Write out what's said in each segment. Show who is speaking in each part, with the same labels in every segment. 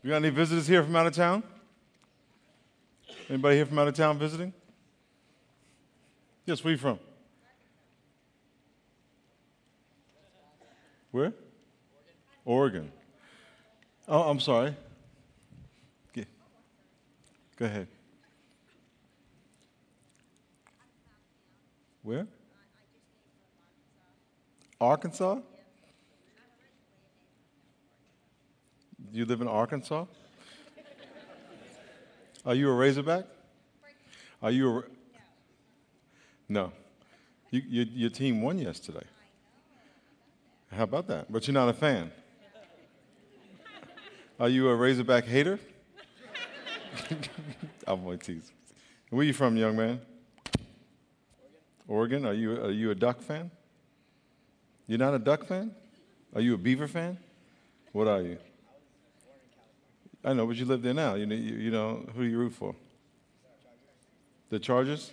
Speaker 1: We got any visitors here from out of town? Anybody here from out of town visiting? Yes, where you from? Where? Oregon. Oh, I'm sorry. Go ahead. Where? Arkansas? You live in Arkansas? Are you a Razorback? Are you a... No. Your team won yesterday. How about that? But you're not a fan. Are you a Razorback hater? I'm going to tease. Where are you from, young man? Oregon? Are you a Duck fan? You're not a Duck fan? Are you a Beaver fan? What are you? I know, but you live there now. You know who do you root for? The Chargers?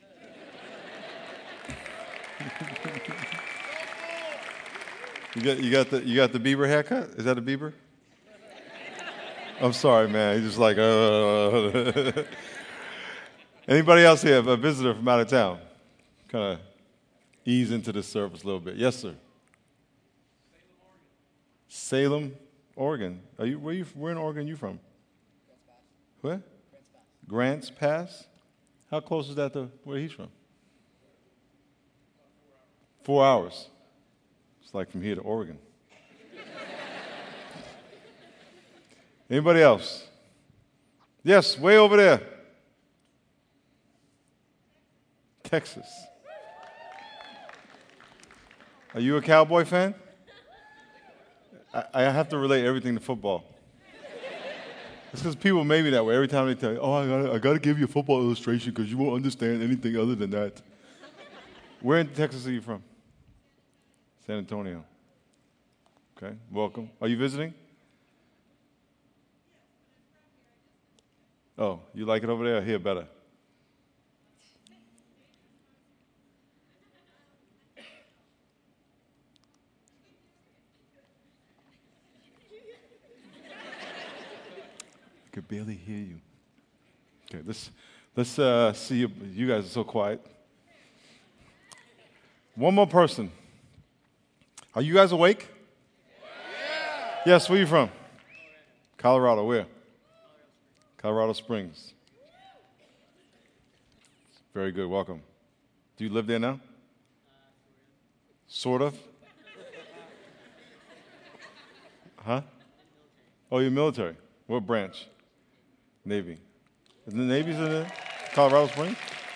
Speaker 1: You got the Bieber haircut? Is that a Bieber? I'm sorry, man. He's just like, Anybody else here, a visitor from out of town? Kind of ease into the surface a little bit. Yes, sir. Salem, Oregon. Where in Oregon are you from? Where? Grants Pass. How close is that to where he's from? 4 hours. It's like from here to Oregon. Anybody else? Yes, way over there. Texas. Are you a Cowboy fan? I have to relate everything to football. It's because people made me that way every time they tell you, oh, I got to give you a football illustration because you won't understand anything other than that. Where in Texas are you from? San Antonio. Okay, welcome. Are you visiting? Oh, you like it over there? Here, better. I could barely hear you. Okay, let's see. You guys are so quiet. One more person. Are you guys awake? Yeah. Yes, where are you from? Colorado, where? Colorado Springs. Very good, welcome. Do you live there now? Sort of? Huh? Oh, you're military. What branch? Navy. Is the Navy's in there? Colorado Springs?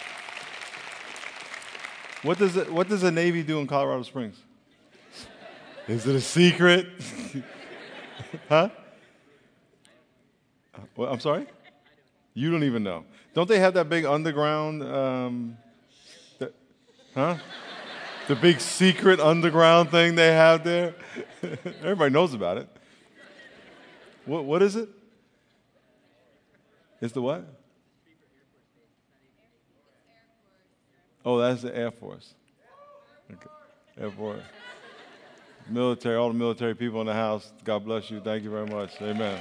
Speaker 1: What does the Navy do in Colorado Springs? Is it a secret? Huh? Well, I'm sorry? You don't even know. Don't they have that big underground, the big secret underground thing they have there? Everybody knows about it. What is it? It's the what? Oh, that's the Air Force. Okay. Air Force. Military, all the military people in the house, God bless you. Thank you very much. Amen.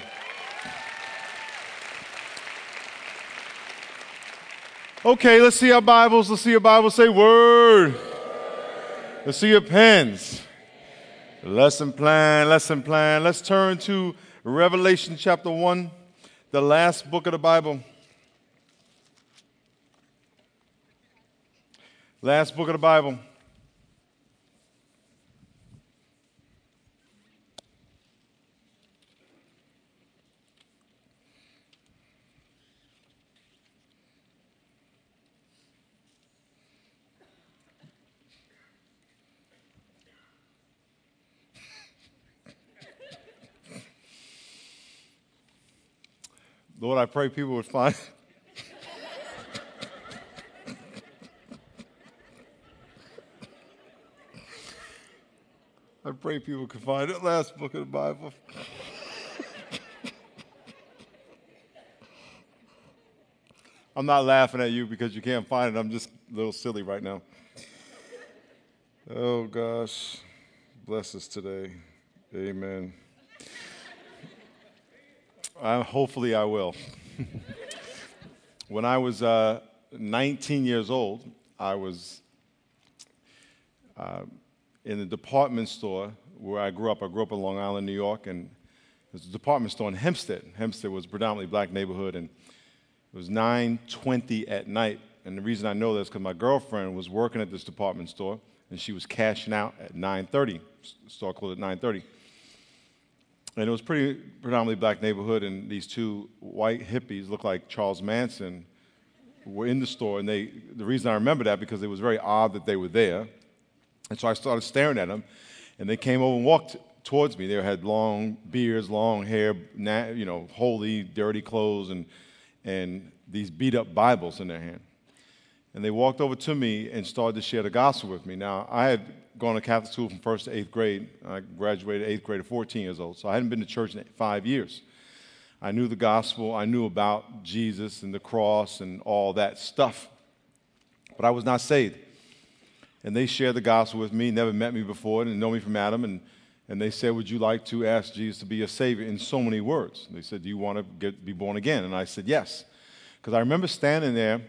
Speaker 1: Okay, let's see our Bibles. Let's see your Bibles say word. Let's see your pens. Lesson plan, lesson plan. Let's turn to Revelation chapter 1, the last book of the Bible. Last book of the Bible. Lord, I pray people would find I pray people could find the last book of the Bible. I'm not laughing at you because you can't find it. I'm just a little silly right now. Oh, gosh. Bless us today. Amen. Hopefully I will. When I was 19 years old, I was in a department store where I grew up. I grew up in Long Island, New York, and there's a department store in Hempstead. Hempstead was a predominantly black neighborhood, and it was 9:20 at night. And the reason I know this is because my girlfriend was working at this department store, and she was cashing out at 9:30. The store closed at 9:30. And it was predominantly black neighborhood, and these two white hippies looked like Charles Manson were in the store. And the reason I remember that because it was very odd that they were there. And so I started staring at them, and they came over and walked towards me. They had long beards, long hair, holy, dirty clothes, and these beat-up Bibles in their hand. And they walked over to me and started to share the gospel with me. Now, I had gone to Catholic school from 1st to 8th grade. I graduated 8th grade at 14 years old, so I hadn't been to church in 5 years. I knew the gospel. I knew about Jesus and the cross and all that stuff, but I was not saved. And they shared the gospel with me, never met me before, didn't know me from Adam, and they said, would you like to ask Jesus to be your Savior, in so many words. They said, do you want to be born again? And I said, yes. Because I remember standing there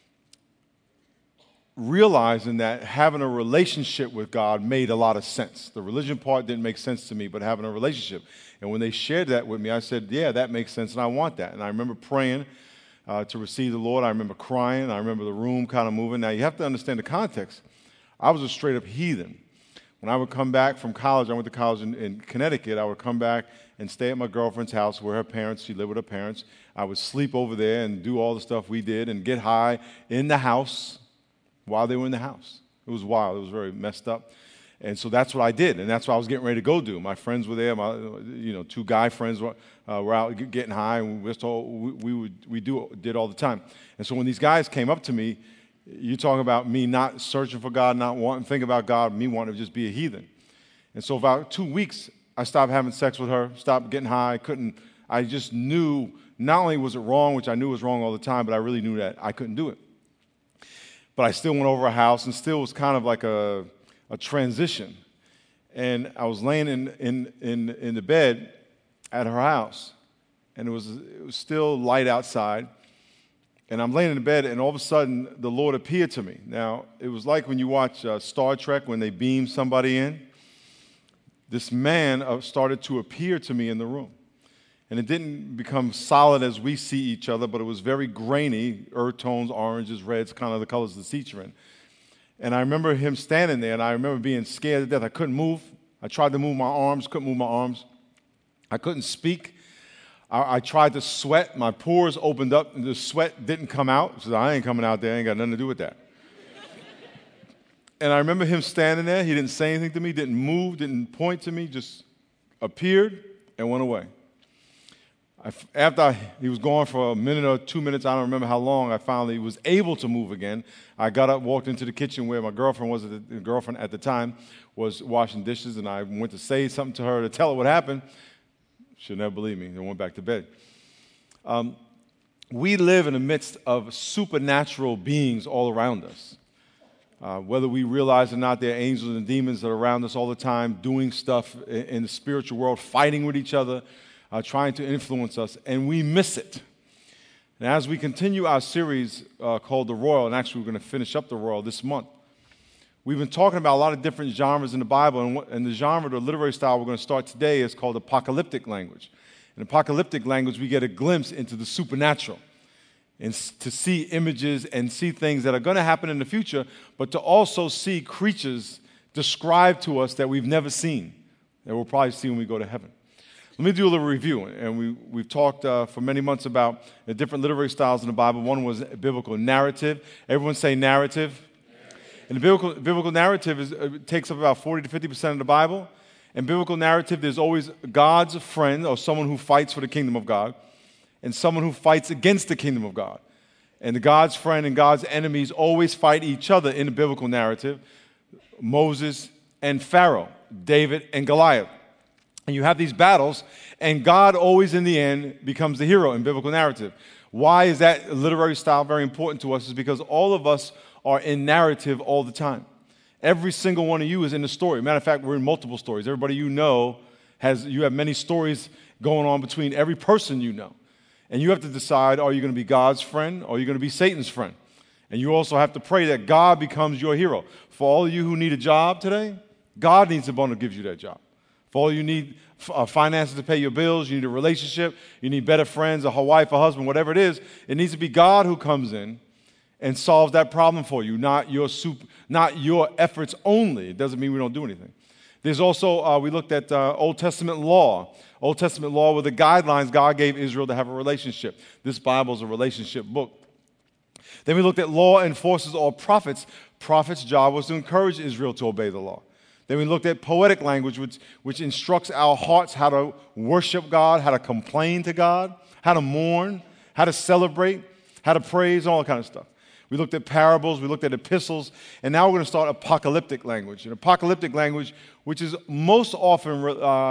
Speaker 1: realizing that having a relationship with God made a lot of sense. The religion part didn't make sense to me, but having a relationship. And when they shared that with me, I said, yeah, that makes sense, and I want that. And I remember praying to receive the Lord. I remember crying. I remember the room kind of moving. Now, you have to understand the context. I was a straight-up heathen. When I would come back from college, I went to college in Connecticut, I would come back and stay at my girlfriend's house where she lived with her parents. I would sleep over there and do all the stuff we did and get high in the house while they were in the house. It was wild. It was very messed up. And so that's what I did, and that's what I was getting ready to go do. My friends were there. My two guy friends were out getting high, and we did all the time. And so when these guys came up to me, you're talking about me not searching for God, not wanting to think about God, me wanting to just be a heathen. And so about 2 weeks, I stopped having sex with her, stopped getting high. I just knew not only was it wrong, which I knew was wrong all the time, but I really knew that I couldn't do it. But I still went over her house, and still was kind of like a transition. And I was laying in the bed at her house, and it was still light outside. And I'm laying in the bed, and all of a sudden, the Lord appeared to me. Now, it was like when you watch Star Trek, when they beam somebody in. This man started to appear to me in the room. And it didn't become solid as we see each other, but it was very grainy, earth tones, oranges, reds, kind of the colors of the seats are in. And I remember him standing there, and I remember being scared to death. I couldn't move. I tried to move my arms, couldn't move my arms. I couldn't speak. I tried to sweat. My pores opened up, and the sweat didn't come out. I said, I ain't coming out there. I ain't got nothing to do with that. And I remember him standing there. He didn't say anything to me, didn't move, didn't point to me, just appeared and went away. After he was gone for a minute or 2 minutes, I don't remember how long, I finally was able to move again. I got up, walked into the kitchen where my girlfriend was, the girlfriend at the time was washing dishes, and I went to say something to her to tell her what happened. She'll never believe me. I went back to bed. We live in the midst of supernatural beings all around us. Whether we realize or not, there are angels and demons that are around us all the time, doing stuff in the spiritual world, fighting with each other, trying to influence us, and we miss it. And as we continue our series called The Royal, and actually we're going to finish up The Royal this month, we've been talking about a lot of different genres in the Bible, and the genre, the literary style we're going to start today is called apocalyptic language. In apocalyptic language, we get a glimpse into the supernatural, and to see images and see things that are going to happen in the future, but to also see creatures described to us that we've never seen, that we'll probably see when we go to heaven. Let me do a little review, and we've talked for many months about the different literary styles in the Bible. One was biblical narrative. Everyone say narrative. And the biblical narrative takes up about 40 to 50% of the Bible. In biblical narrative, there's always God's friend, or someone who fights for the kingdom of God, and someone who fights against the kingdom of God. And the God's friend and God's enemies always fight each other in the biblical narrative. Moses and Pharaoh, David and Goliath. And you have these battles, and God always in the end becomes the hero in biblical narrative. Why is that literary style very important to us? Is because all of us are in narrative all the time. Every single one of you is in the story. Matter of fact, we're in multiple stories. Everybody you know You have many stories going on between every person you know. And you have to decide, are you going to be God's friend or are you going to be Satan's friend? And you also have to pray that God becomes your hero. For all of you who need a job today, God needs the one who gives you that job. For all you need finances to pay your bills, you need a relationship, you need better friends, a wife, a husband, whatever it is, it needs to be God who comes in and solves that problem for you, not your efforts only. It doesn't mean we don't do anything. There's also, we looked at Old Testament law. Old Testament law were the guidelines God gave Israel to have a relationship. This Bible is a relationship book. Then we looked at law enforcers or prophets. Prophets' job was to encourage Israel to obey the law. Then we looked at poetic language, which instructs our hearts how to worship God, how to complain to God, how to mourn, how to celebrate, how to praise, all that kind of stuff. We looked at parables, we looked at epistles, and now we're going to start apocalyptic language. And apocalyptic language, which is most often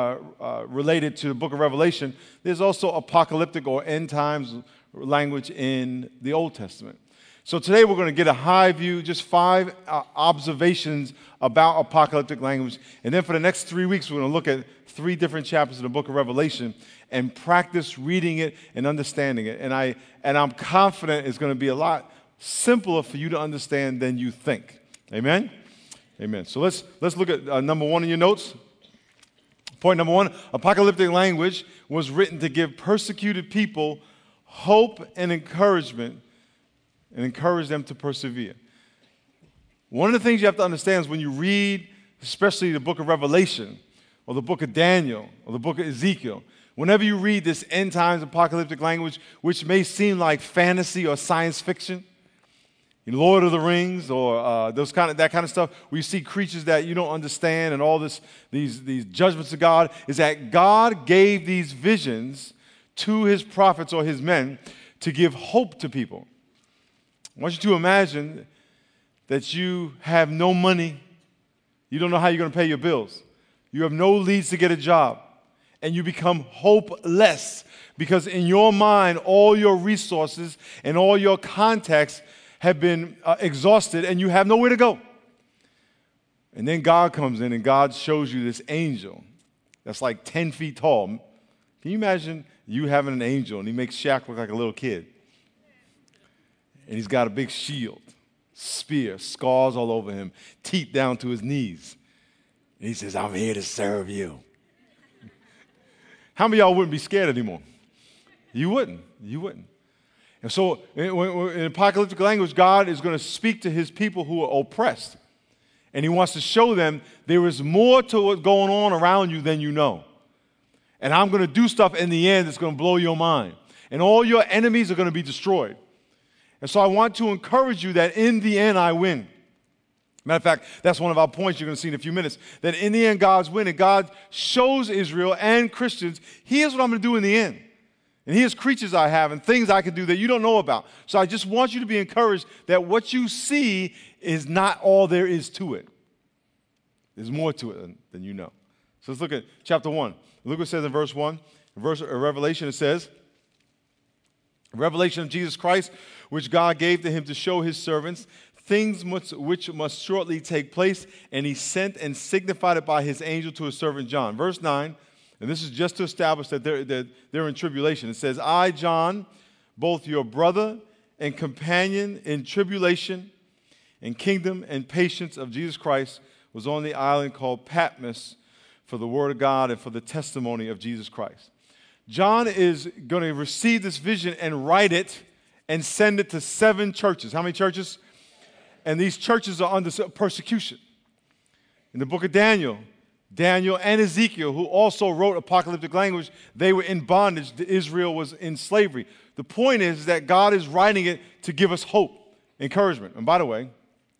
Speaker 1: related to the book of Revelation, there's also apocalyptic or end times language in the Old Testament. So today we're going to get a high view, just 5 observations about apocalyptic language. And then for the next 3 weeks, we're going to look at 3 different chapters of the book of Revelation and practice reading it and understanding it. And I'm confident it's going to be a lot simpler for you to understand than you think. Amen? Amen. So let's look at number 1 in your notes. Point number 1, apocalyptic language was written to give persecuted people hope and encouragement and encourage them to persevere. One of the things you have to understand is when you read, especially the book of Revelation or the book of Daniel or the book of Ezekiel, whenever you read this end times apocalyptic language, which may seem like fantasy or science fiction, in Lord of the Rings or that kind of stuff, where you see creatures that you don't understand and all these judgments of God, is that God gave these visions to his prophets or his men to give hope to people. I want you to imagine that you have no money, you don't know how you're going to pay your bills, you have no leads to get a job, and you become hopeless because in your mind all your resources and all your contacts have been exhausted and you have nowhere to go. And then God comes in and God shows you this angel that's like 10 feet tall. Can you imagine you having an angel and he makes Shaq look like a little kid? And he's got a big shield, spear, scars all over him, teeth down to his knees. And he says, I'm here to serve you. How many of y'all wouldn't be scared anymore? You wouldn't. You wouldn't. And so in apocalyptic language, God is going to speak to his people who are oppressed. And he wants to show them there is more to what's going on around you than you know. And I'm going to do stuff in the end that's going to blow your mind. And all your enemies are going to be destroyed. And so I want to encourage you that in the end, I win. Matter of fact, that's one of our points you're going to see in a few minutes, that in the end, God's winning. God shows Israel and Christians, here's what I'm going to do in the end. And here's creatures I have and things I can do that you don't know about. So I just want you to be encouraged that what you see is not all there is to it. There's more to it than you know. So let's look at chapter 1. Look what it says in verse 1. In Revelation, it says, revelation of Jesus Christ, which God gave to him to show his servants things which must shortly take place, and he sent and signified it by his angel to his servant John. Verse 9, and this is just to establish that they're in tribulation. It says, I, John, both your brother and companion in tribulation and kingdom and patience of Jesus Christ, was on the island called Patmos for the word of God and for the testimony of Jesus Christ. John is going to receive this vision and write it and send it to 7 churches. How many churches? And these churches are under persecution. In the book of Daniel and Ezekiel, who also wrote apocalyptic language, they were in bondage. Israel was in slavery. The point is that God is writing it to give us hope, encouragement. And by the way,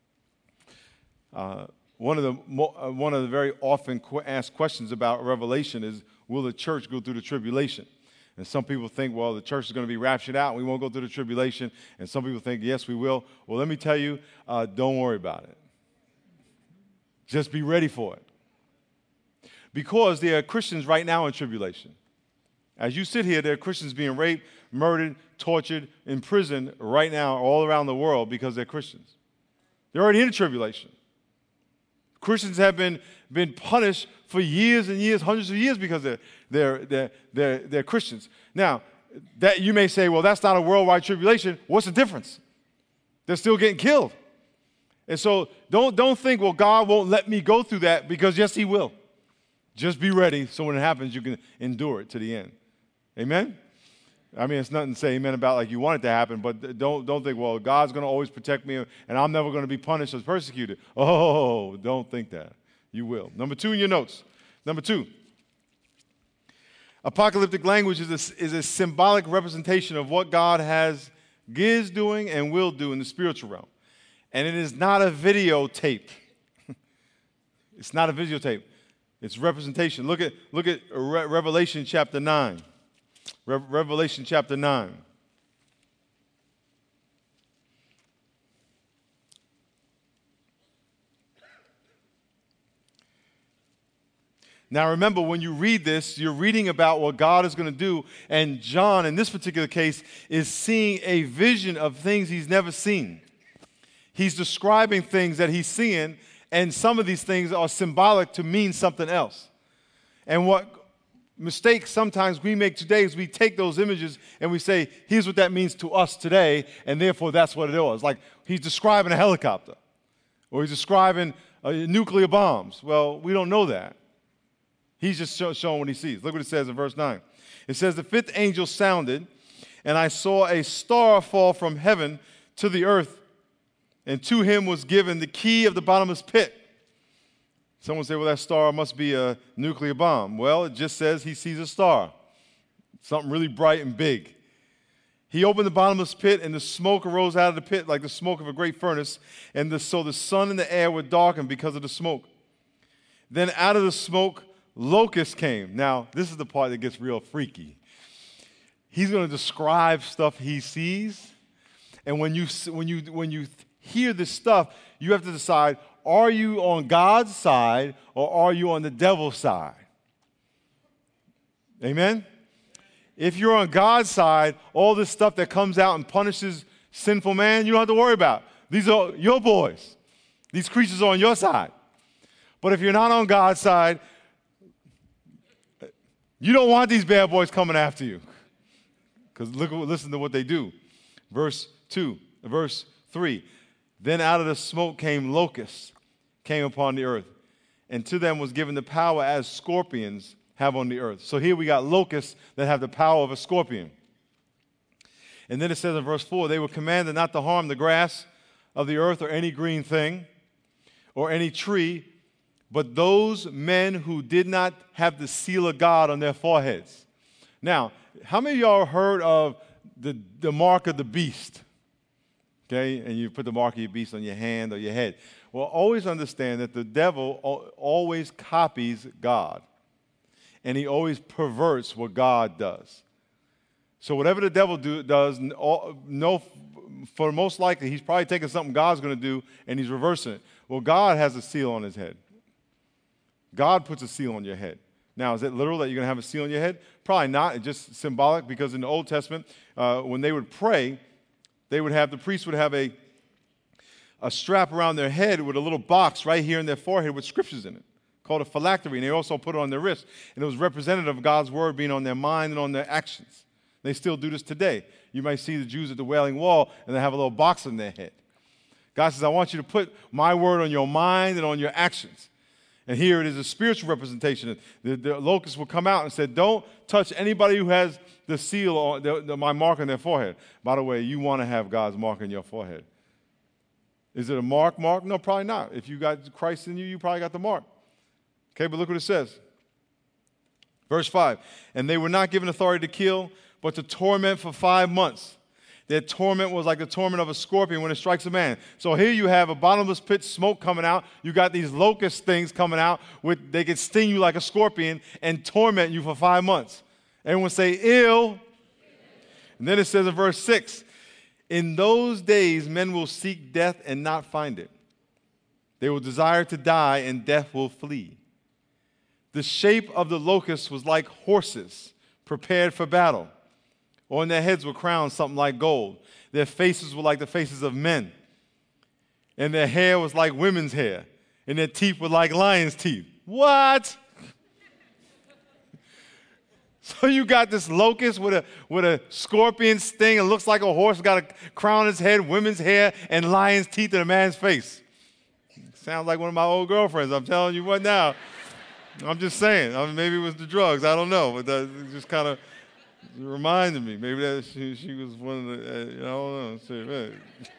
Speaker 1: one of the very often asked questions about Revelation is, will the church go through the tribulation? And some people think, well, the church is going to be raptured out and we won't go through the tribulation. And some people think, yes, we will. Well, let me tell you, don't worry about it. Just be ready for it. Because there are Christians right now in tribulation. As you sit here, there are Christians being raped, murdered, tortured, imprisoned right now all around the world because they're Christians. They're already in tribulation. Christians have been punished for years and years, hundreds of years, because they're Christians. Now, that you may say, well, that's not a worldwide tribulation. What's the difference? They're still getting killed. And so don't think, well, God won't let me go through that, because yes, he will. Just be ready so when it happens, you can endure it to the end. Amen? I mean, it's nothing to say amen about like you want it to happen, but don't think, well, God's going to always protect me and I'm never going to be punished or persecuted. Oh, don't think that. You will. Number 2 in your notes. Number 2. Apocalyptic language is a symbolic representation of what God is doing and will do in the spiritual realm. And it is not a videotape. It's not a videotape. It's representation. Look at Revelation chapter 9. Revelation chapter 9. Now remember, when you read this, you're reading about what God is going to do, and John, in this particular case, is seeing a vision of things he's never seen. He's describing things that he's seeing, and some of these things are symbolic to mean something else. And what mistakes sometimes we make today is we take those images and we say, here's what that means to us today, and therefore that's what it was. Like he's describing a helicopter, or he's describing nuclear bombs. Well, we don't know that. He's just showing what he sees. Look what it says in verse 9. It says, the 5th angel sounded, and I saw a star fall from heaven to the earth, and to him was given the key of the bottomless pit. Someone say, well, that star must be a nuclear bomb. Well, it just says he sees a star, something really bright and big. He opened the bottomless pit, and the smoke arose out of the pit like the smoke of a great furnace, and so the sun and the air were darkened because of the smoke. Then out of the smoke, locusts came. Now, this is the part that gets real freaky. He's going to describe stuff he sees, and when you hear this stuff, you have to decide, are you on God's side or are you on the devil's side? Amen? If you're on God's side, all this stuff that comes out and punishes sinful man, you don't have to worry about. These are your boys. These creatures are on your side. But if you're not on God's side, you don't want these bad boys coming after you. Because listen to what they do. Verse 3. Then out of the smoke came locusts, came upon the earth, and to them was given the power as scorpions have on the earth. So here we got locusts that have the power of a scorpion. And then it says in verse 4, they were commanded not to harm the grass of the earth or any green thing or any tree, but those men who did not have the seal of God on their foreheads. Now, how many of y'all heard of the mark of the beast? Okay, and you put the mark of your beast on your hand or your head. Well, always understand that the devil always copies God, and he always perverts what God does. So whatever the devil does, for most likely, he's probably taking something God's going to do, and he's reversing it. Well, God has a seal on his head. God puts a seal on your head. Now, is it literal that you're going to have a seal on your head? Probably not. It's just symbolic, because in the Old Testament, when they would pray, the priest would have a strap around their head with a little box right here in their forehead with scriptures in it, called a phylactery, and they also put it on their wrist. And it was representative of God's word being on their mind and on their actions. They still do this today. You might see the Jews at the Wailing Wall, and they have a little box on their head. God says, I want you to put my word on your mind and on your actions. And here it is a spiritual representation. The locusts will come out and say, don't touch anybody who has the seal, on my mark on their forehead. By the way, you want to have God's mark on your forehead. Is it a mark? No, probably not. If you got Christ in you, you probably got the mark. Okay, but look what it says. Verse 5, and they were not given authority to kill, but to torment for 5 months. Their torment was like the torment of a scorpion when it strikes a man. So here you have a bottomless pit, smoke coming out. You got these locust things coming out. They can sting you like a scorpion and torment you for 5 months. Everyone say, ill. And then it says in verse 6, in those days men will seek death and not find it. They will desire to die, and death will flee. The shape of the locusts was like horses prepared for battle. On their heads were crowns something like gold. Their faces were like the faces of men. And their hair was like women's hair. and their teeth were like lion's teeth. What? So you got this locust with a scorpion sting. It looks like a horse, got a crown on his head, women's hair, and lion's teeth in a man's face. Sounds like one of my old girlfriends. I'm telling you what now. I'm just saying. I mean, maybe it was the drugs. I don't know. But that just kind of reminded me. Maybe that she was one of the, I don't know.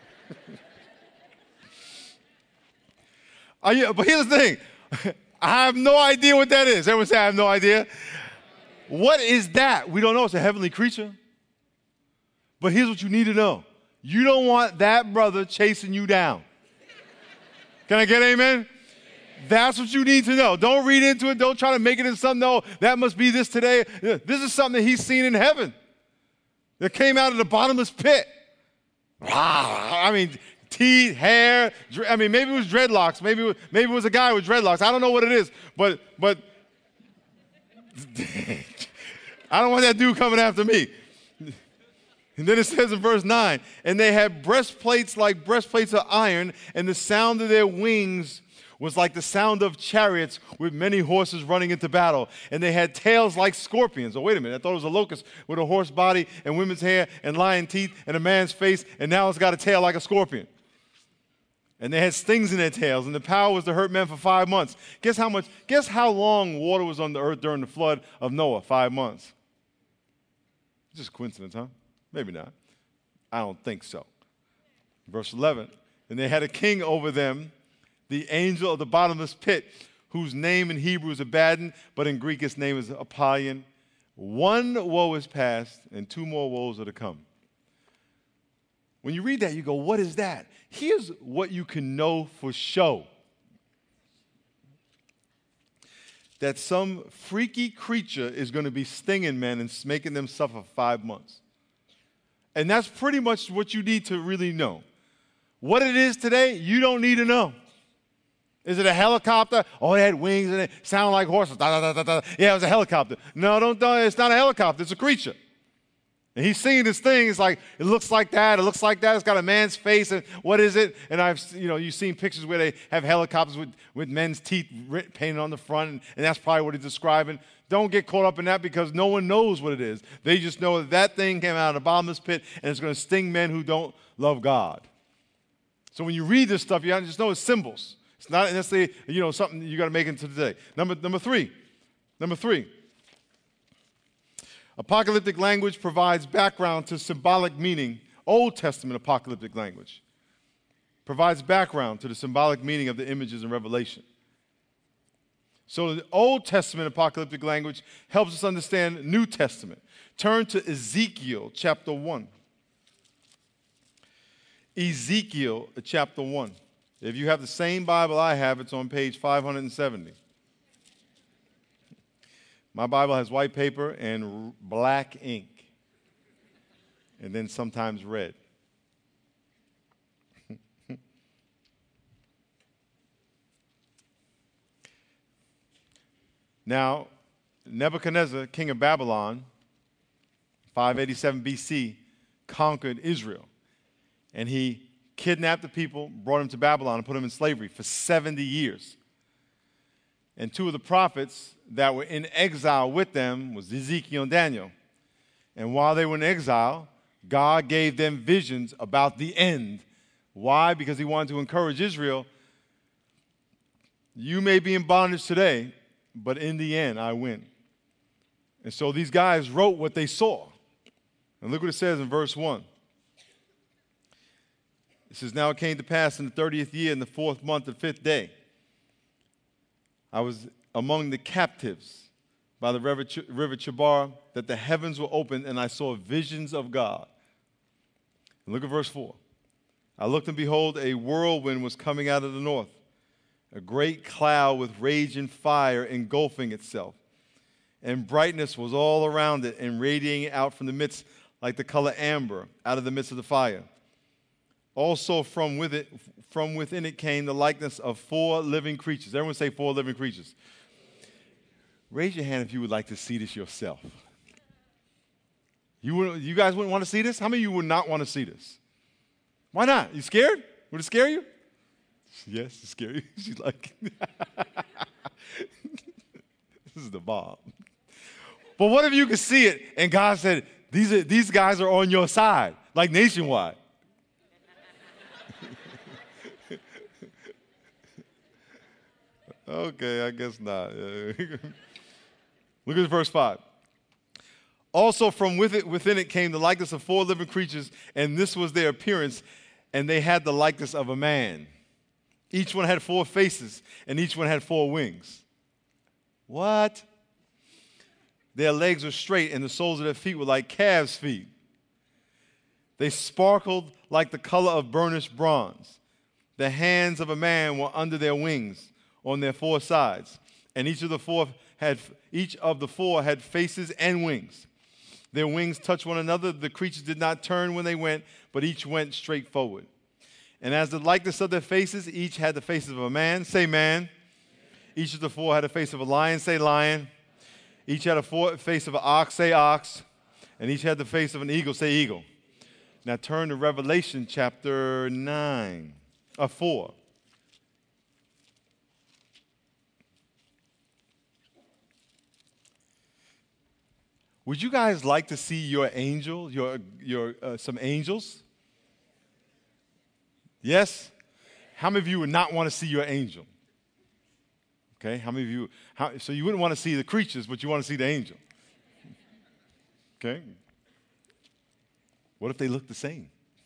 Speaker 1: But here's the thing. I have no idea what that is. Everyone say, I have no idea. What is that? We don't know. It's a heavenly creature. But here's what you need to know. You don't want that brother chasing you down. Can I get amen? That's what you need to know. Don't read into it. Don't try to make it into something. No, that must be this today. This is something that he's seen in heaven that came out of the bottomless pit. Wow. I mean, teeth, hair. I mean, maybe it was dreadlocks. Maybe it was a guy with dreadlocks. I don't know what it is. But I don't want that dude coming after me. And then it says in verse 9, and they had breastplates like breastplates of iron, and the sound of their wings was like the sound of chariots with many horses running into battle. And they had tails like scorpions. Oh, wait a minute. I thought it was a locust with a horse body and women's hair and lion teeth and a man's face, and now it's got a tail like a scorpion. And they had stings in their tails, and the power was to hurt men for 5 months. Guess how long water was on the earth during the flood of Noah? 5 months. Just a coincidence, huh? Maybe not. I don't think so. Verse 11, and they had a king over them, the angel of the bottomless pit, whose name in Hebrew is Abaddon, but in Greek his name is Apollyon. One woe is past, and 2 more woes are to come. When you read that, you go, what is that? Here's what you can know for sure. That some freaky creature is going to be stinging men and making them suffer 5 months. And that's pretty much what you need to really know. What it is today, you don't need to know. Is it a helicopter? Oh, it had wings and it sounded like horses. Da, da, da, da, da. Yeah, it was a helicopter. No, it's not a helicopter. It's a creature. And he's seeing this thing. It's like, it looks like that. It looks like that. It's got a man's face. And what is it? And you've seen pictures where they have helicopters with men's teeth painted on the front. And that's probably what he's describing. Don't get caught up in that because no one knows what it is. They just know that thing came out of the bottomless pit and it's going to sting men who don't love God. So when you read this stuff, you just know it's symbols. It's not necessarily, something you got to make into today. Number three. Apocalyptic language provides background to symbolic meaning. Old Testament apocalyptic language provides background to the symbolic meaning of the images in Revelation. So the Old Testament apocalyptic language helps us understand New Testament. Turn to Ezekiel chapter 1. Ezekiel chapter 1. If you have the same Bible I have, it's on page 570. My Bible has white paper and black ink, and then sometimes red. Now, Nebuchadnezzar, king of Babylon, 587 BC, conquered Israel. And he kidnapped the people, brought them to Babylon, and put them in slavery for 70 years. And 2 of the prophets that were in exile with them was Ezekiel and Daniel. And while they were in exile, God gave them visions about the end. Why? Because he wanted to encourage Israel. You may be in bondage today, but in the end, I win. And so these guys wrote what they saw. And look what it says in verse 1. It says, now it came to pass in the 30th year, in the 4th month, the 5th day, I was among the captives by the river Chebar, that the heavens were opened, and I saw visions of God. And look at verse 4. I looked, and behold, a whirlwind was coming out of the north, a great cloud with raging fire engulfing itself. And brightness was all around it, and radiating out from the midst like the color amber out of the midst of the fire. Also from within it came the likeness of 4 living creatures. Everyone say 4 living creatures. Raise your hand if you would like to see this yourself. You guys wouldn't want to see this? How many of you would not want to see this? Why not? You scared? Would it scare you? Yes, it's scary. She's like, this is the bomb. But what if you could see it and God said, these guys are on your side, like nationwide? Okay, I guess not. Look at verse 5. Also from within it came the likeness of 4 living creatures, and this was their appearance, and they had the likeness of a man. Each one had 4 faces, and each one had 4 wings. What? Their legs were straight, and the soles of their feet were like calves' feet. They sparkled like the color of burnished bronze. The hands of a man were under their wings on their 4 sides, and each of the four had faces and wings. Their wings touched one another. The creatures did not turn when they went, but each went straight forward. And as the likeness of their faces, each had the faces of a man. Say man. Each of the 4 had a face of a lion. Say lion. Each had a face of an ox. Say ox. And each had the face of an eagle. Say eagle. Now turn to Revelation chapter 4. Would you guys like to see your angel, some angels? Yes? How many of you would not want to see your angel? Okay, how many of you, so you wouldn't want to see the creatures, but you want to see the angel? Okay. What if they look the same?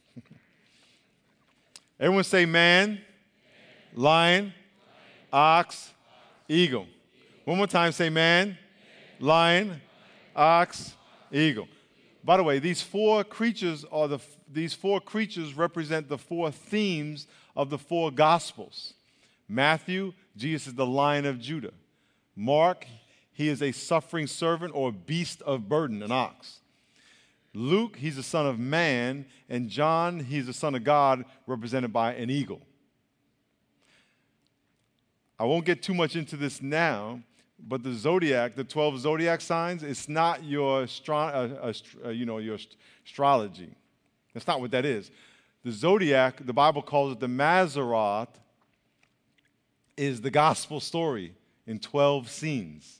Speaker 1: Everyone say man, lion, ox, eagle. One more time, say man, lion, ox, eagle. By the way, these 4 creatures represent the 4 themes of the 4 Gospels. Matthew, Jesus is the Lion of Judah. Mark, he is a suffering servant or beast of burden, an ox. Luke, he's the Son of Man. And John, he's the Son of God, represented by an eagle. I won't get too much into this now, but the zodiac, the 12 zodiac signs, it's not your astrology. That's not what that is. The zodiac, the Bible calls it the Mazzaroth, is the gospel story in 12 scenes.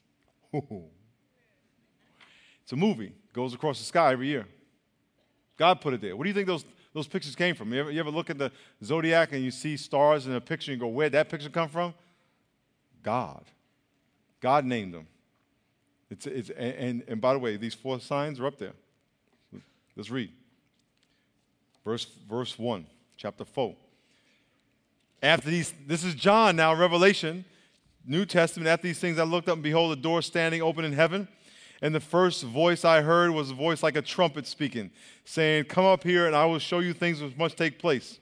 Speaker 1: It's a movie. It goes across the sky every year. God put it there. What do you think those pictures came from? You ever look at the zodiac and you see stars in a picture and go, where'd that picture come from? God. God named them. And by the way, these 4 signs are up there. Let's read. Verse 1, chapter 4. After these, this is John now, Revelation, New Testament. After these things I looked up, and behold, a door standing open in heaven. And the first voice I heard was a voice like a trumpet speaking, saying, come up here, and I will show you things which must take place.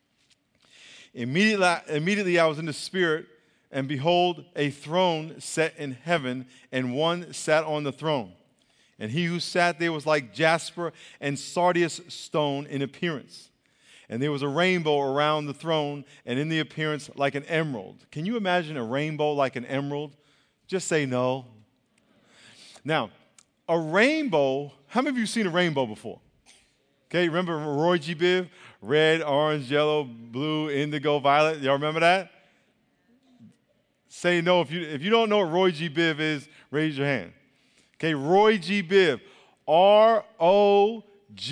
Speaker 1: Immediately I was in the Spirit, and behold, a throne set in heaven, and one sat on the throne. And he who sat there was like jasper and sardius stone in appearance. And there was a rainbow around the throne, and in the appearance like an emerald. Can you imagine a rainbow like an emerald? Just say no. Now, a rainbow, how many of you seen a rainbow before? Okay, remember Roy G. Biv? Red, orange, yellow, blue, indigo, violet. Y'all remember that? Say no. If you don't know what Roy G. Biv is, raise your hand. Okay, Roy G. Biv. R-O-G-B-I-V.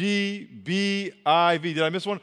Speaker 1: Did I miss one?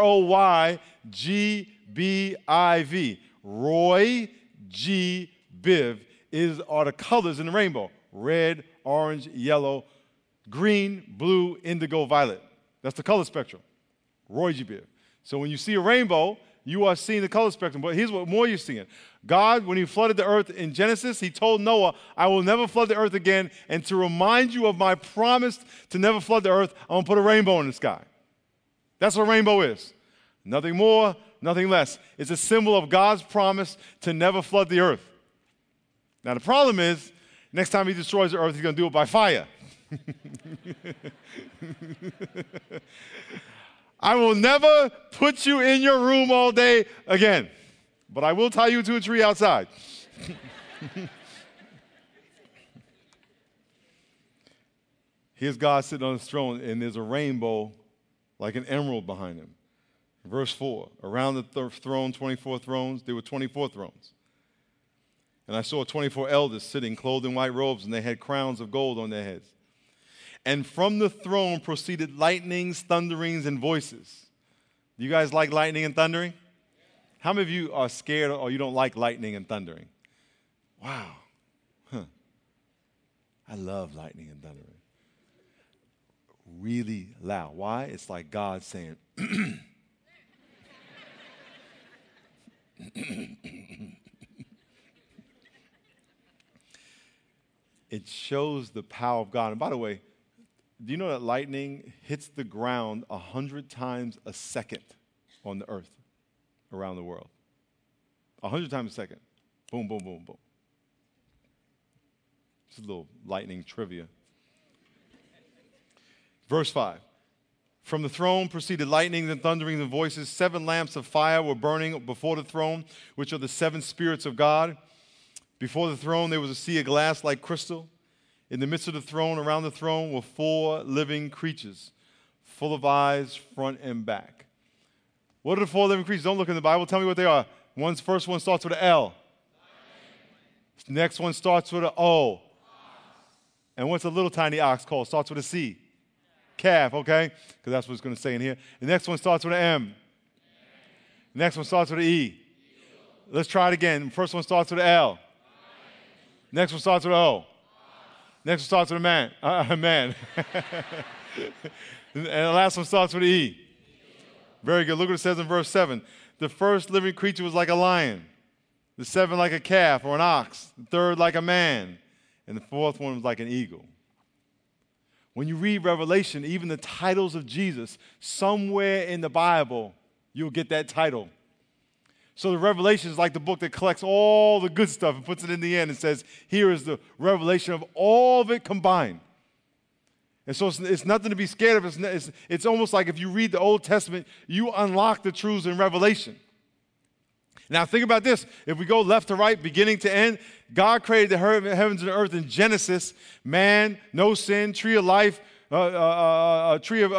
Speaker 1: R-O-Y-G-B-I-V. Roy G. Biv are the colors in the rainbow. Red, orange, yellow, green, blue, indigo, violet. That's the color spectrum. Roy G. Biv. So when you see a rainbow, you are seeing the color spectrum. But here's what more you're seeing. God, when he flooded the earth in Genesis, he told Noah, I will never flood the earth again. And to remind you of my promise to never flood the earth, I'm going to put a rainbow in the sky. That's what a rainbow is. Nothing more, nothing less. It's a symbol of God's promise to never flood the earth. Now, the problem is, next time he destroys the earth, he's going to do it by fire. I will never put you in your room all day again, but I will tie you to a tree outside. Here's God sitting on his throne, and there's a rainbow like an emerald behind him. Verse 4, around the throne, 24 thrones, there were 24 thrones. And I saw 24 elders sitting, clothed in white robes, and they had crowns of gold on their heads. And from the throne proceeded lightnings, thunderings, and voices. Do you guys like lightning and thundering? How many of you are scared or you don't like lightning and thundering? Wow. I love lightning and thundering. Really loud. Why? It's like God saying, it shows the power of God. And by the way, do you know that lightning hits the ground 100 times a second on the earth around the world? 100 times a second. Boom, boom, boom, boom. It's a little lightning trivia. Verse 5. From the throne proceeded lightnings and thunderings and voices. 7 lamps of fire were burning before the throne, which are the 7 spirits of God. Before the throne there was a sea of glass like crystal. In the midst of the throne, around the throne, were 4 living creatures, full of eyes, front and back. What are the 4 living creatures? Don't look in the Bible. Tell me what they are. First one starts with an L. Next one starts with an O. And what's a little tiny ox called? Starts with a C. Calf, okay? Because that's what it's going to say in here. The next one starts with an M. The next one starts with an E. Let's try it again. The first one starts with an L. Next one starts with an O. Next one starts with a man. Man. And the last one starts with an E. Very good. Look what it says in verse 7. The first living creature was like a lion. The 7 like a calf or an ox. The 3rd like a man. And the 4th one was like an eagle. When you read Revelation, even the titles of Jesus, somewhere in the Bible, you'll get that title. So the Revelation is like the book that collects all the good stuff and puts it in the end and says, here is the revelation of all of it combined. And so it's nothing to be scared of. It's almost like if you read the Old Testament, you unlock the truths in Revelation. Now think about this. If we go left to right, beginning to end, God created the heavens and the earth in Genesis. Man, no sin, tree of life, tree of...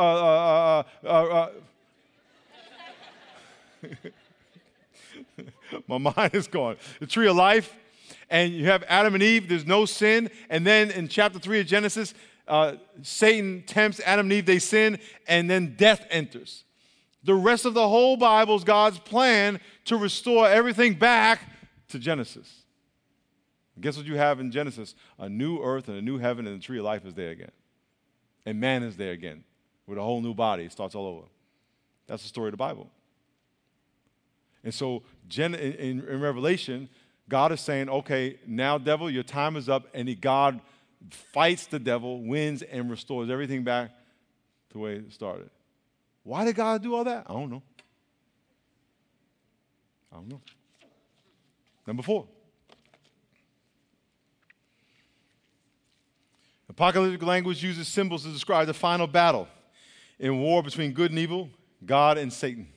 Speaker 1: My mind is gone. The tree of life, and you have Adam and Eve. There's no sin. And then in chapter 3 of Genesis, Satan tempts Adam and Eve. They sin, and then death enters. The rest of the whole Bible is God's plan to restore everything back to Genesis. Guess what you have in Genesis? A new earth and a new heaven, and the tree of life is there again. And man is there again with a whole new body. It starts all over. That's the story of the Bible. And so in Revelation, God is saying, okay, now, devil, your time is up. And God fights the devil, wins, and restores everything back to the way it started. Why did God do all that? I don't know. Number 4. Apocalyptic language uses symbols to describe the final battle in war between good and evil, God and Satan.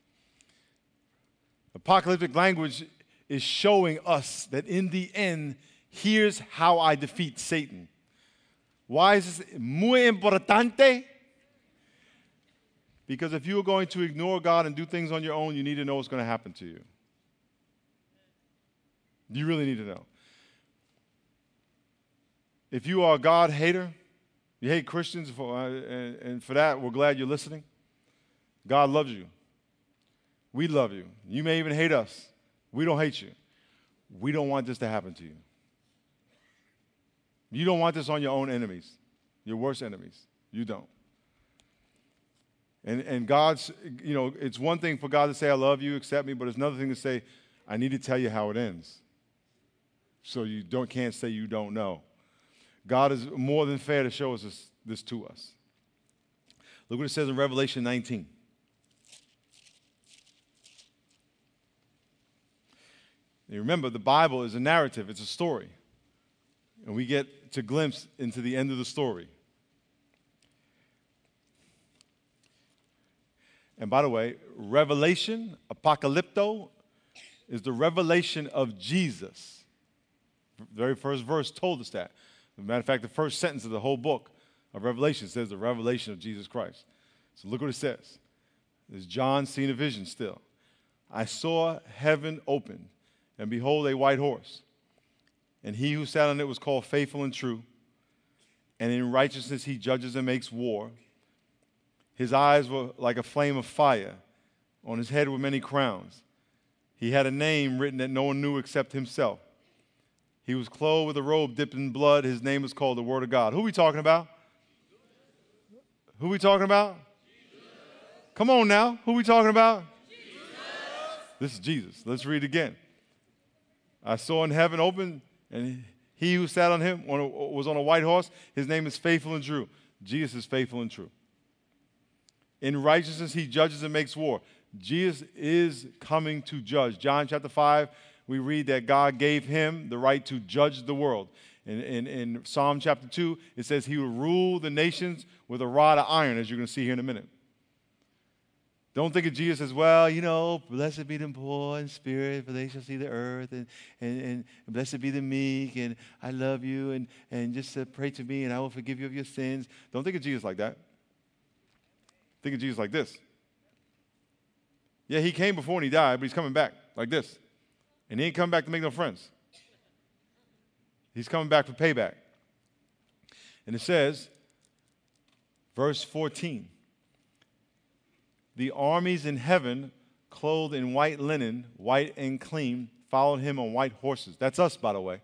Speaker 1: Apocalyptic language is showing us that in the end, here's how I defeat Satan. Why is this muy importante? Because if you are going to ignore God and do things on your own, you need to know what's going to happen to you. You really need to know. If you are a God hater, you hate Christians, and for that, we're glad you're listening. God loves you. We love you. You may even hate us. We don't hate you. We don't want this to happen to you. You don't want this on your own enemies, your worst enemies. You don't. And God's, it's one thing for God to say, I love you, accept me, but it's another thing to say, I need to tell you how it ends. So you can't say you don't know. God is more than fair to show us this to us. Look what it says in Revelation 19. And remember, the Bible is a narrative. It's a story. And we get to glimpse into the end of the story. And by the way, revelation, apocalypto, is the revelation of Jesus. The very first verse told us that. As a matter of fact, the first sentence of the whole book of Revelation says the revelation of Jesus Christ. So look what it says. This is John seeing a vision still. I saw heaven opened, and behold, a white horse. And he who sat on it was called Faithful and True. And in righteousness he judges and makes war. His eyes were like a flame of fire. On his head were many crowns. He had a name written that no one knew except himself. He was clothed with a robe dipped in blood. His name is called the Word of God. Who are we talking about? Who are we talking about? Jesus. Come on now. Who are we talking about? Jesus. This is Jesus. Let's read it again. I saw in heaven open, and he who sat on him was on a white horse. His name is Faithful and True. Jesus is faithful and true. In righteousness he judges and makes war. Jesus is coming to judge. John chapter 5, we read that God gave him the right to judge the world. In Psalm chapter 2, it says he will rule the nations with a rod of iron, as you're going to see here in a minute. Don't think of Jesus as, well, blessed be the poor in spirit, for they shall see the earth, and blessed be the meek, and I love you, and just pray to me, and I will forgive you of your sins. Don't think of Jesus like that. Think of Jesus like this. Yeah, he came before and he died, but he's coming back like this. And he ain't coming back to make no friends. He's coming back for payback. And it says, verse 14, the armies in heaven, clothed in white linen, white and clean, followed him on white horses. That's us, by the way.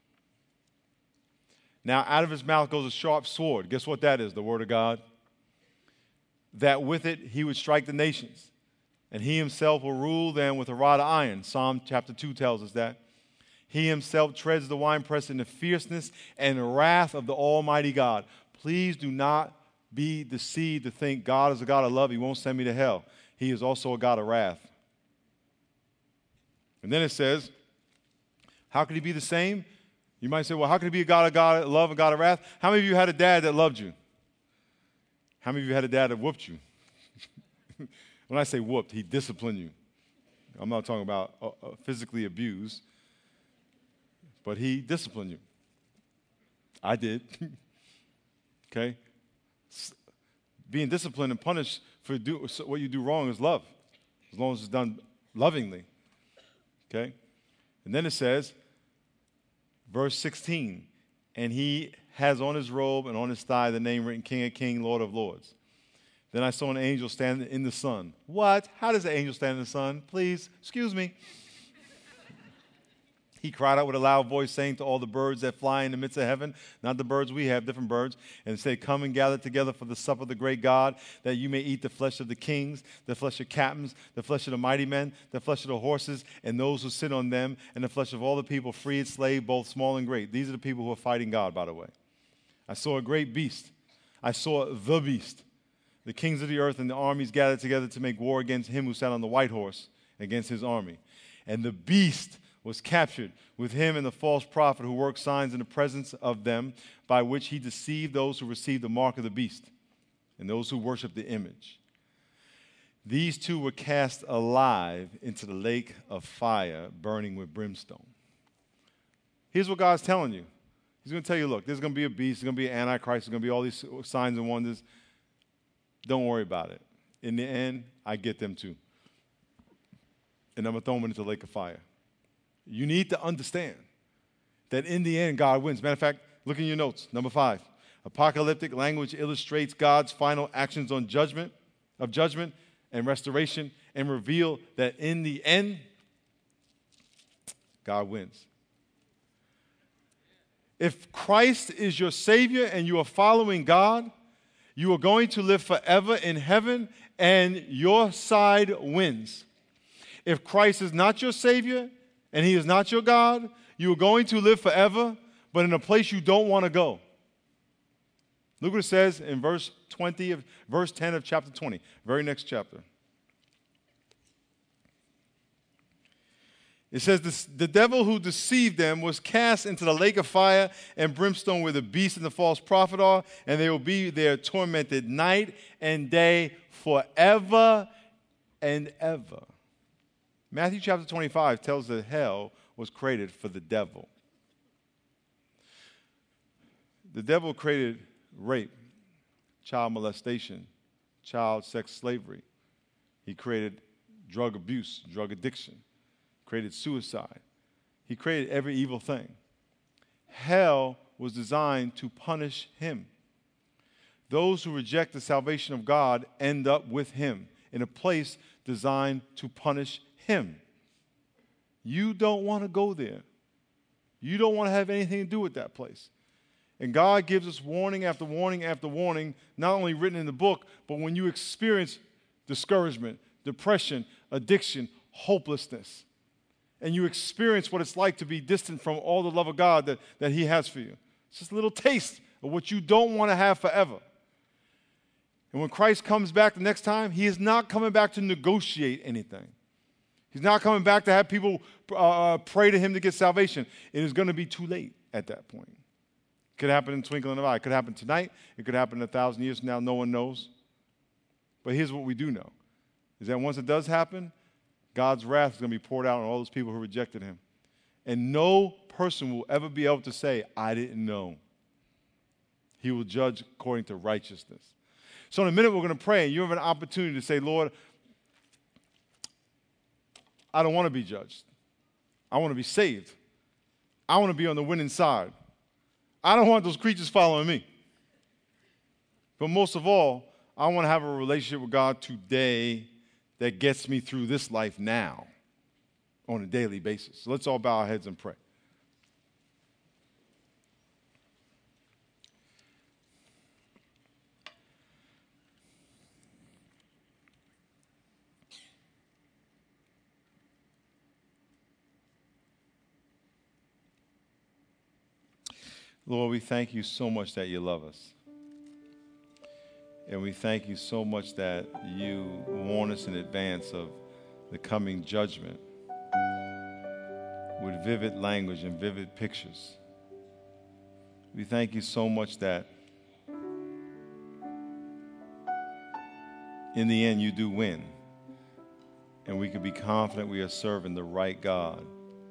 Speaker 1: Now, out of his mouth goes a sharp sword. Guess what that is? The Word of God. That with it he would strike the nations, and he himself will rule them with a rod of iron. Psalm chapter 2 tells us that. He himself treads the winepress in the fierceness and wrath of the Almighty God. Please do not be deceived to think God is a God of love. He won't send me to hell. He is also a God of wrath. And then it says, how could he be the same? You might say, well, how could he be a God of love and God of wrath? How many of you had a dad that loved you? How many of you had a dad that whooped you? When I say whooped, he disciplined you. I'm not talking about physically abused, but he disciplined you. I did. Okay? Being disciplined and punished for what you do wrong is love, as long as it's done lovingly. Okay? And then it says, verse 16, and he has on his robe and on his thigh the name written, King of Kings, Lord of Lords. Then I saw an angel stand in the sun. What? How does an angel stand in the sun? Please, excuse me. He cried out with a loud voice, saying to all the birds that fly in the midst of heaven, not the birds we have, different birds, and said, come and gather together for the supper of the great God, that you may eat the flesh of the kings, the flesh of captains, the flesh of the mighty men, the flesh of the horses, and those who sit on them, and the flesh of all the people, free and slave, both small and great. These are the people who are fighting God, by the way. I saw a great beast. I saw the beast. The kings of the earth and the armies gathered together to make war against him who sat on the white horse, against his army. And the beast was captured, with him and the false prophet who worked signs in the presence of them, by which he deceived those who received the mark of the beast and those who worshiped the image. These two were cast alive into the lake of fire, burning with brimstone. Here's what God's telling you. He's going to tell you, look, there's going to be a beast, there's going to be an antichrist, there's going to be all these signs and wonders. Don't worry about it. In the end, I get them too. And I'm going to throw them into the lake of fire. You need to understand that in the end, God wins. Matter of fact, look in your notes. Number 5. Apocalyptic language illustrates God's final actions on judgment and restoration, and reveal that in the end, God wins. If Christ is your Savior and you are following God, you are going to live forever in heaven, and your side wins. If Christ is not your Savior and he is not your God, you are going to live forever, but in a place you don't want to go. Look what it says in verse 10 of chapter 20, very next chapter. It says, the devil who deceived them was cast into the lake of fire and brimstone where the beast and the false prophet are, and they will be there tormented night and day forever and ever. Matthew chapter 25 tells that hell was created for the devil. The devil created rape, child molestation, child sex slavery, He created drug abuse, drug addiction, created suicide. He created every evil thing. Hell was designed to punish him. Those who reject the salvation of God end up with him in a place designed to punish him. You don't want to go there. You don't want to have anything to do with that place. And God gives us warning after warning after warning, not only written in the book, but when you experience discouragement, depression, addiction, hopelessness, and you experience what it's like to be distant from all the love of God that he has for you. It's just a little taste of what you don't want to have forever. And when Christ comes back the next time, he is not coming back to negotiate anything. He's not coming back to have people pray to him to get salvation. It is going to be too late at that point. It could happen in the twinkling of an eye. It could happen tonight. It could happen 1,000 years from now. No one knows. But here's what we do know, is that once it does happen, God's wrath is going to be poured out on all those people who rejected him. And no person will ever be able to say, I didn't know. He will judge according to righteousness. So in a minute we're going to pray, and you have an opportunity to say, Lord, I don't want to be judged. I want to be saved. I want to be on the winning side. I don't want those creatures following me. But most of all, I want to have a relationship with God today that gets me through this life now on a daily basis. So let's all bow our heads and pray. Lord, we thank you so much that you love us. And we thank you so much that you warn us in advance of the coming judgment with vivid language and vivid pictures. We thank you so much that in the end you do win. And we can be confident we are serving the right God.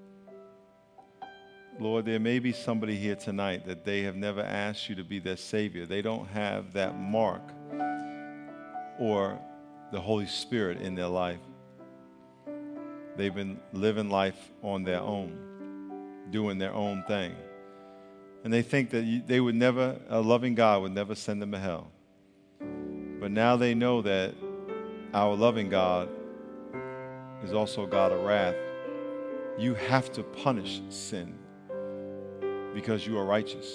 Speaker 1: Lord, there may be somebody here tonight that they have never asked you to be their Savior. They don't have that mark or the Holy Spirit in their life. They've been living life on their own, doing their own thing. And they think that a loving God would never send them to hell. But now they know that our loving God is also God of wrath. You have to punish sin because you are righteous.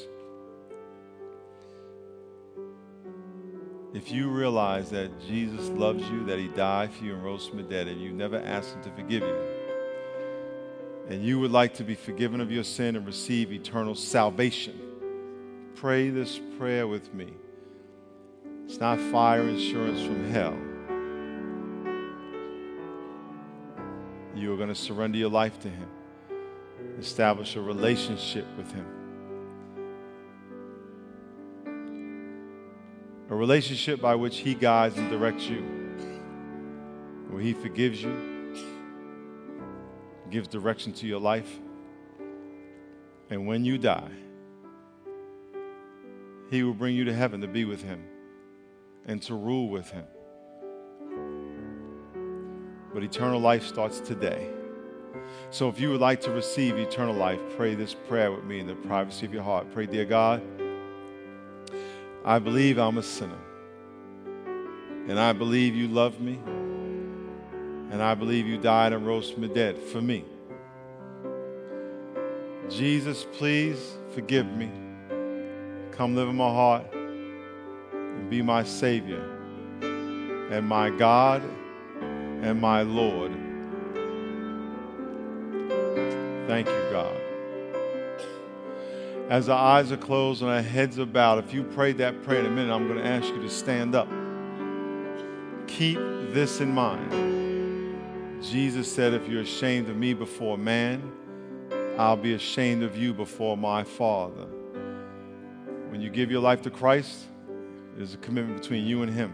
Speaker 1: If you realize that Jesus loves you, that he died for you and rose from the dead, and you never asked him to forgive you, and you would like to be forgiven of your sin and receive eternal salvation, pray this prayer with me. It's not fire insurance from hell. You are going to surrender your life to him. Establish a relationship with him. A relationship by which he guides and directs you. Where he forgives you, gives direction to your life. And when you die, he will bring you to heaven to be with him and to rule with him. But eternal life starts today. So if you would like to receive eternal life, pray this prayer with me in the privacy of your heart. Pray, dear God, I believe I'm a sinner. And I believe you love me. And I believe you died and rose from the dead for me. Jesus, please forgive me. Come live in my heart and be my Savior and my God and my Lord. Thank you, God. As our eyes are closed and our heads are bowed, if you prayed that prayer in a minute, I'm going to ask you to stand up. Keep this in mind. Jesus said, if you're ashamed of me before man, I'll be ashamed of you before my Father. When you give your life to Christ, there's a commitment between you and him.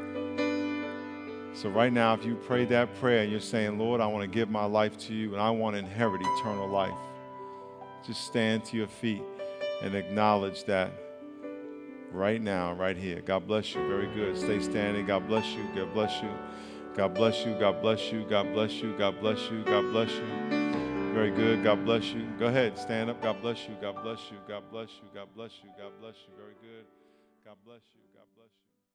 Speaker 1: So right now, if you prayed that prayer and you're saying, Lord, I want to give my life to you and I want to inherit eternal life, just stand to your feet and acknowledge that right now, right here. God bless you. Very good. Stay standing. God bless you. God bless you. God bless you. God bless you. God bless you. God bless you. God bless you. Very good. God bless you. Go ahead. Stand up. God bless you. God bless you. God bless you. God bless you. God bless you. Very good. God bless you. God bless you.